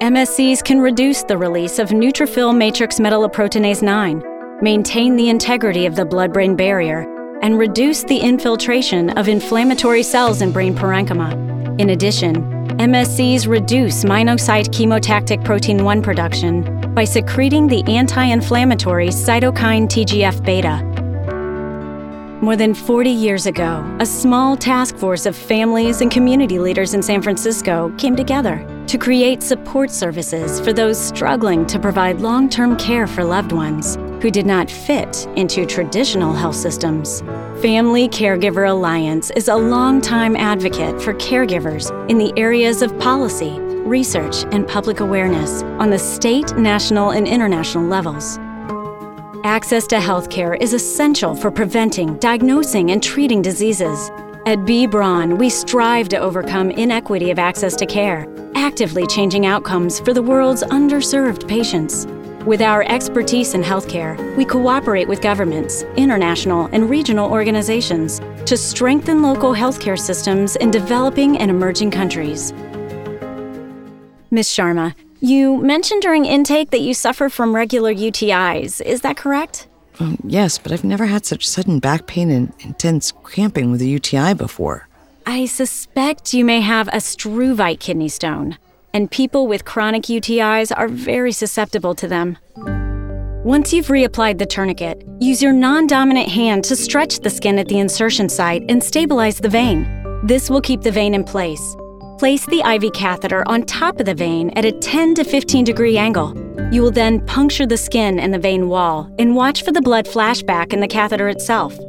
MSCs can reduce the release of neutrophil matrix metalloproteinase 9, maintain the integrity of the blood-brain barrier, and reduce the infiltration of inflammatory cells in brain parenchyma. In addition, MSCs reduce myelocyte chemotactic protein 1 production by secreting the anti-inflammatory cytokine TGF-beta. More than 40 years ago, a small task force of families and community leaders in San Francisco came together to create support services for those struggling to provide long-term care for loved ones who did not fit into traditional health systems. Family Caregiver Alliance is a longtime advocate for caregivers in the areas of policy, research, and public awareness on the state, national, and international levels. Access to healthcare is essential for preventing, diagnosing, and treating diseases. At B. Braun, we strive to overcome inequity of access to care, actively changing outcomes for the world's underserved patients. With our expertise in healthcare, we cooperate with governments, international and regional organizations to strengthen local healthcare systems in developing and emerging countries. Ms. Sharma, you mentioned during intake that you suffer from regular UTIs. Is that correct? Yes, but I've never had such sudden back pain and intense cramping with a UTI before. I suspect you may have a struvite kidney stone, and people with chronic UTIs are very susceptible to them. Once you've reapplied the tourniquet, use your non-dominant hand to stretch the skin at the insertion site and stabilize the vein. This will keep the vein in place. Place the IV catheter on top of the vein at a 10 to 15 degree angle. You will then puncture the skin and the vein wall and watch for the blood flashback in the catheter itself.